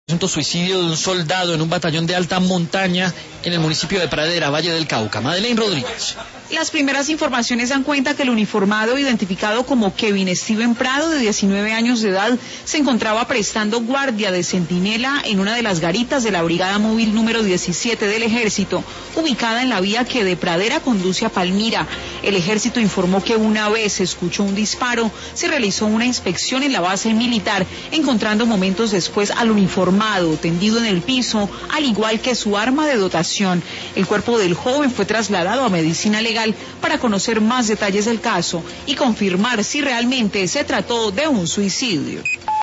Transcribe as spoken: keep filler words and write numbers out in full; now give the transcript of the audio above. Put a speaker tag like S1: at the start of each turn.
S1: Presunto suicidio de un soldado en un batallón de alta montaña en el municipio de Pradera, Valle del Cauca. Madeleine Rodríguez.
S2: Las primeras informaciones dan cuenta que el uniformado, identificado como Kevin Steven Prado, de diecinueve años de edad, se encontraba prestando guardia de centinela en una de las garitas de la Brigada Móvil número diecisiete del Ejército, ubicada en la vía que de Pradera conduce a Palmira. El Ejército informó que una vez se escuchó un disparo, se realizó una inspección en la base militar, encontrando momentos después al uniformado tendido en el piso, al igual que su arma de dotación. El cuerpo del joven fue trasladado a medicina legal para conocer más detalles del caso y confirmar si realmente se trató de un suicidio.